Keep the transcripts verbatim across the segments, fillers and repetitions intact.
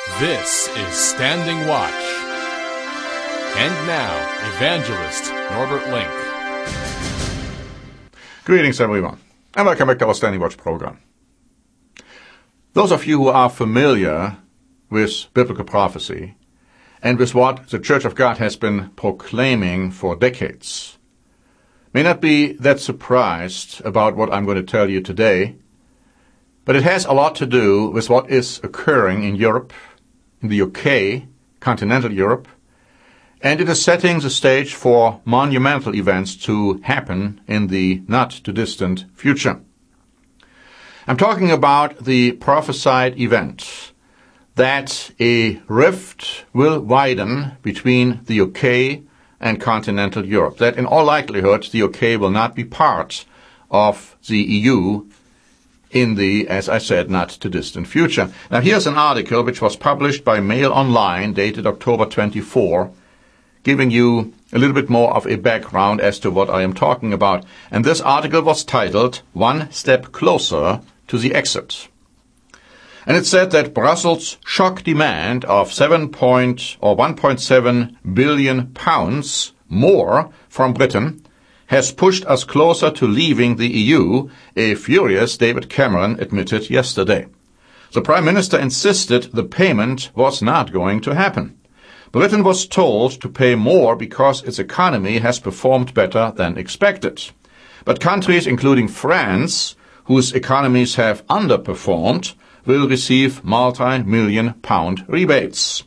This is Standing Watch. And now, Evangelist Norbert Link. Greetings, everyone, and welcome back to our Standing Watch program. Those of you who are familiar with biblical prophecy and with what the Church of God has been proclaiming for decades may not be that surprised about what I'm going to tell you today, but it has a lot to do with what is occurring in Europe, in the U K, continental Europe, and it is setting the stage for monumental events to happen in the not-too-distant future. I'm talking about the prophesied event that a rift will widen between the U K and continental Europe, that in all likelihood the U K will not be part of the E U in the, as I said, not-too-distant future. Now here's an article which was published by Mail Online, dated October twenty-fourth, giving you a little bit more of a background as to what I am talking about. And this article was titled, One Step Closer to the Exit. And it said that Brussels' shock demand of seven point or one point seven billion pounds more from Britain has pushed us closer to leaving the E U, a furious David Cameron admitted yesterday. The Prime Minister insisted the payment was not going to happen. Britain was told to pay more because its economy has performed better than expected. But countries including France, whose economies have underperformed, will receive multi-million pound rebates.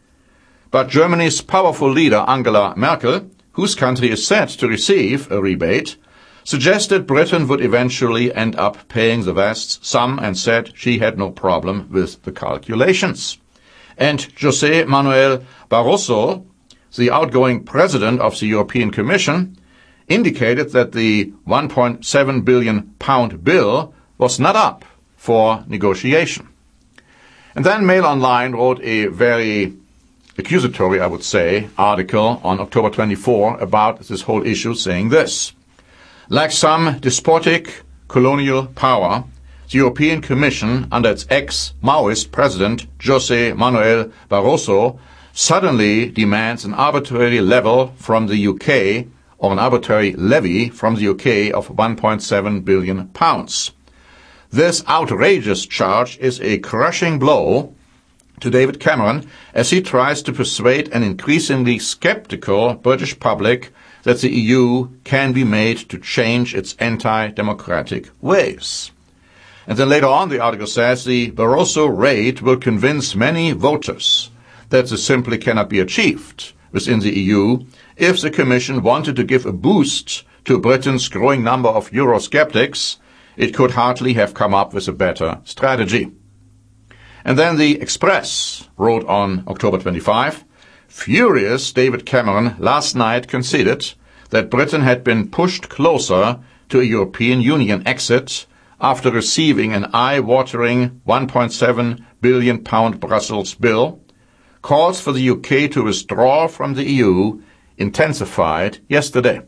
But Germany's powerful leader Angela Merkel, whose country is set to receive a rebate, suggested Britain would eventually end up paying the vast sum and said she had no problem with the calculations. And José Manuel Barroso, the outgoing president of the European Commission, indicated that the one point seven billion pound bill was not up for negotiation. And then Mail Online wrote a very accusatory, I would say, article on October twenty-fourth about this whole issue, saying this: like some despotic colonial power, the European Commission, under its ex-Maoist president José Manuel Barroso, suddenly demands an arbitrary level from the U K, or an arbitrary levy from the U K of one point seven billion pounds. This outrageous charge is a crushing blow to David Cameron as he tries to persuade an increasingly skeptical British public that the E U can be made to change its anti-democratic ways. And then later on the article says the Barroso raid will convince many voters that this simply cannot be achieved within the E U if the Commission wanted to give a boost to Britain's growing number of Eurosceptics. It could hardly have come up with a better strategy. And then the Express wrote on October twenty-fifth, furious David Cameron last night conceded that Britain had been pushed closer to a European Union exit after receiving an eye-watering one point seven billion pound Brussels bill. Calls for the U K to withdraw from the E U intensified yesterday.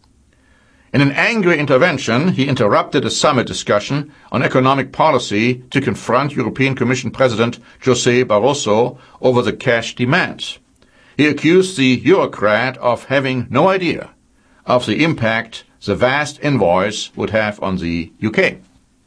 In an angry intervention, he interrupted a summit discussion on economic policy to confront European Commission President José Barroso over the cash demand. He accused the Eurocrat of having no idea of the impact the vast invoice would have on the U K.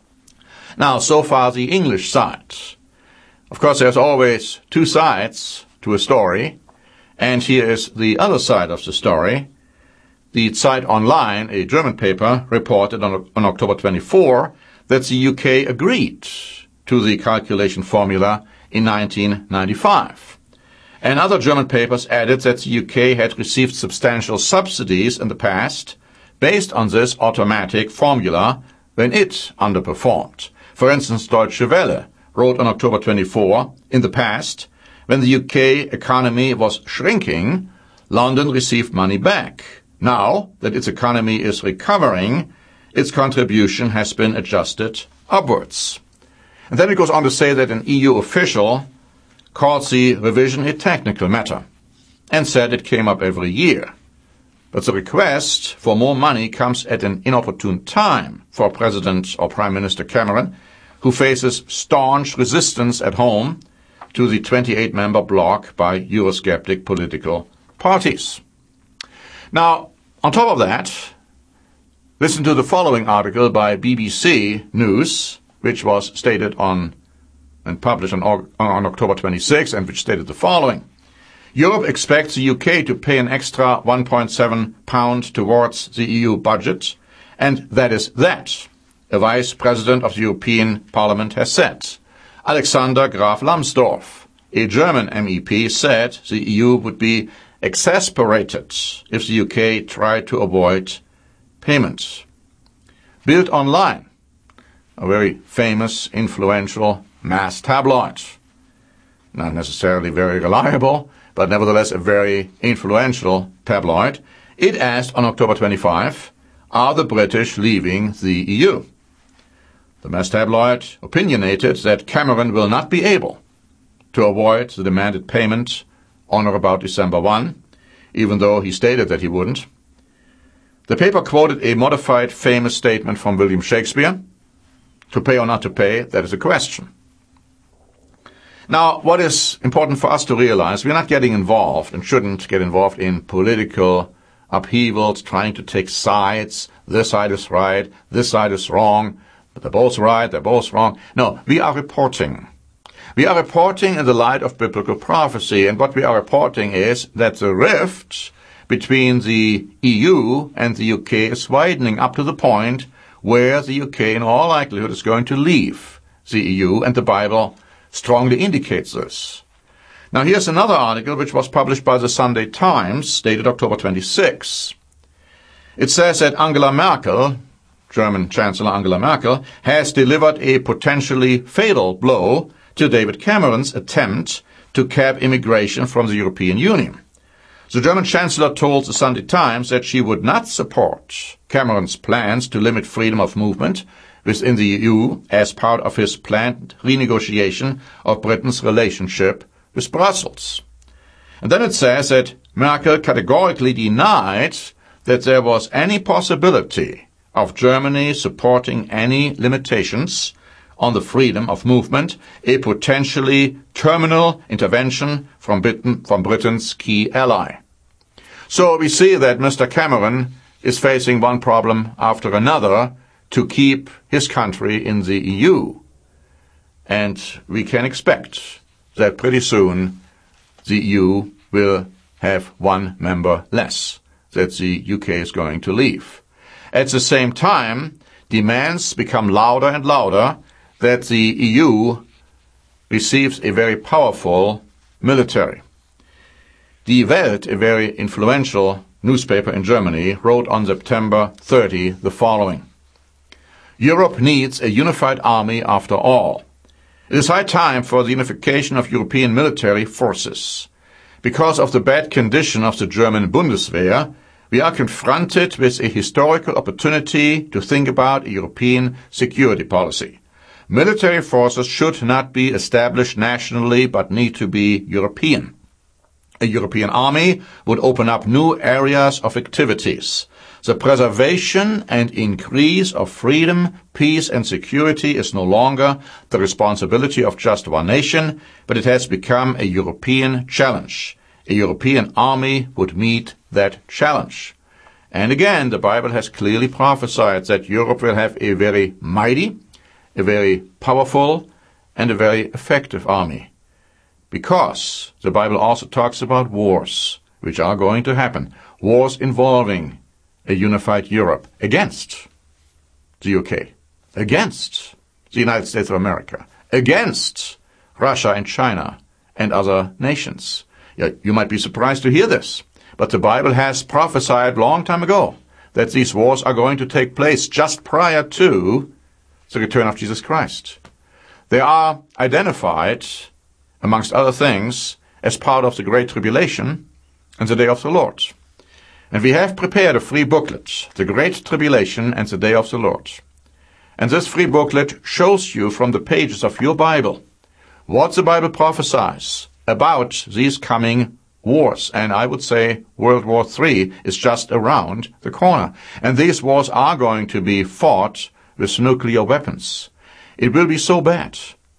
Now, so far the English side. Of course, there's always two sides to a story, and here is the other side of the story. The Zeit Online, a German paper, reported on, on October twenty-fourth that the U K agreed to the calculation formula in nineteen ninety-five. And other German papers added that the U K had received substantial subsidies in the past based on this automatic formula when it underperformed. For instance, Deutsche Welle wrote on October twenty-fourth, in the past, when the U K economy was shrinking, London received money back. Now that its economy is recovering, its contribution has been adjusted upwards. And then it goes on to say that an E U official called the revision a technical matter and said it came up every year. But the request for more money comes at an inopportune time for President or Prime Minister Cameron, who faces staunch resistance at home to the twenty-eight member bloc by Eurosceptic political parties. Now, on top of that, listen to the following article by B B C News, which was stated on and published on, on October twenty-sixth, and which stated the following. Europe expects the U K to pay an extra one point seven pounds towards the E U budget, and that is that, a Vice President of the European Parliament has said. Alexander Graf Lambsdorff, a German M E P, said the E U would be exasperated if the U K tried to avoid payments. Bild Online, a very famous, influential mass tabloid, not necessarily very reliable, but nevertheless a very influential tabloid, it asked on October twenty-fifth, are the British leaving the E U? The mass tabloid opinionated that Cameron will not be able to avoid the demanded payment on or about December first, even though he stated that he wouldn't. The paper quoted a modified famous statement from William Shakespeare, to pay or not to pay, that is a question. Now, what is important for us to realize, we're not getting involved and shouldn't get involved in political upheavals, trying to take sides. This side is right, this side is wrong, but they're both right, they're both wrong. No, we are reporting. We are reporting in the light of biblical prophecy, and what we are reporting is that the rift between the E U and the U K is widening up to the point where the U K in all likelihood is going to leave the E U, and the Bible strongly indicates this. Now here's another article which was published by the Sunday Times, dated October twenty-sixth. It says that Angela Merkel, German Chancellor Angela Merkel, has delivered a potentially fatal blow to David Cameron's attempt to cap immigration from the European Union. The German Chancellor told the Sunday Times that she would not support Cameron's plans to limit freedom of movement within the E U as part of his planned renegotiation of Britain's relationship with Brussels. And then it says that Merkel categorically denied that there was any possibility of Germany supporting any limitations on the freedom of movement, a potentially terminal intervention from Britain, from Britain's key ally. So we see that Mister Cameron is facing one problem after another to keep his country in the E U. And we can expect that pretty soon the E U will have one member less that the U K is going to leave. At the same time, demands become louder and louder that the E U receives a very powerful military. Die Welt, a very influential newspaper in Germany, wrote on September thirtieth the following. Europe needs a unified army after all. It is high time for the unification of European military forces. Because of the bad condition of the German Bundeswehr, we are confronted with a historical opportunity to think about a European security policy. Military forces should not be established nationally, but need to be European. A European army would open up new areas of activities. The preservation and increase of freedom, peace and security is no longer the responsibility of just one nation, but it has become a European challenge. A European army would meet that challenge. And again, the Bible has clearly prophesied that Europe will have a very mighty, a very powerful, and a very effective army. Because the Bible also talks about wars, which are going to happen. Wars involving a unified Europe against the U K, against the United States of America, against Russia and China and other nations. Yeah, you might be surprised to hear this, but the Bible has prophesied long time ago that these wars are going to take place just prior to the return of Jesus Christ. They are identified, amongst other things, as part of the Great Tribulation and the Day of the Lord. And we have prepared a free booklet, The Great Tribulation and the Day of the Lord. And this free booklet shows you from the pages of your Bible what the Bible prophesies about these coming wars. And I would say World War Three is just around the corner. And these wars are going to be fought with nuclear weapons. It will be so bad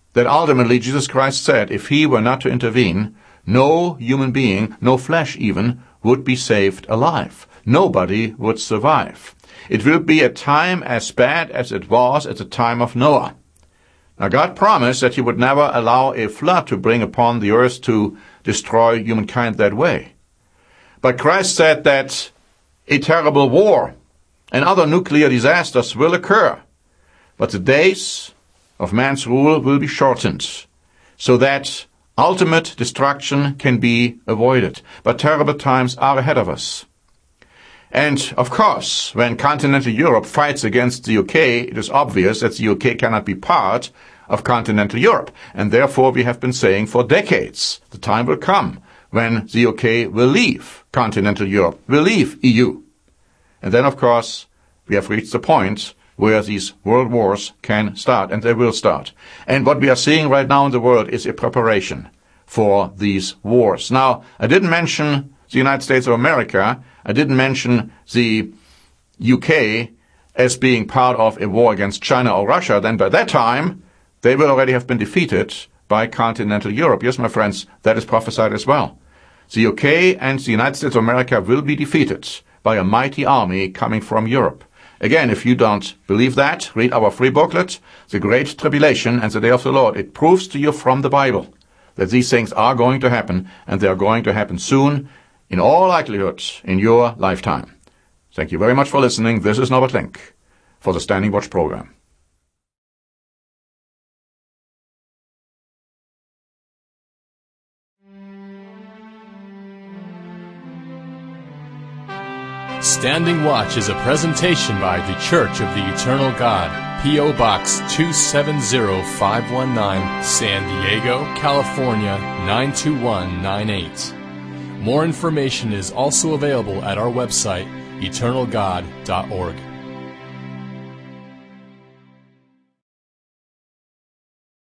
that ultimately Jesus Christ said if he were not to intervene, no human being, no flesh even, would be saved alive. Nobody would survive. It will be a time as bad as it was at the time of Noah. Now God promised that he would never allow a flood to bring upon the earth to destroy humankind that way. But Christ said that a terrible war and other nuclear disasters will occur. But the days of man's rule will be shortened, so that ultimate destruction can be avoided. But terrible times are ahead of us. And, of course, when continental Europe fights against the U K, it is obvious that the U K cannot be part of continental Europe. And therefore we have been saying for decades, the time will come when the U K will leave continental Europe, will leave E U. And then, of course, we have reached the point where these world wars can start, and they will start. And what we are seeing right now in the world is a preparation for these wars. Now, I didn't mention the United States of America. I didn't mention the U K as being part of a war against China or Russia. Then by that time, they will already have been defeated by continental Europe. Yes, my friends, that is prophesied as well. The U K and the United States of America will be defeated by a mighty army coming from Europe. Again, if you don't believe that, read our free booklet, The Great Tribulation and the Day of the Lord. It proves to you from the Bible that these things are going to happen, and they are going to happen soon, in all likelihood, in your lifetime. Thank you very much for listening. This is Norbert Link for the Standing Watch program. Standing Watch is a presentation by The Church of the Eternal God, P O Box two seven zero five one nine, San Diego, California nine two one nine eight. More information is also available at our website, eternal god dot org.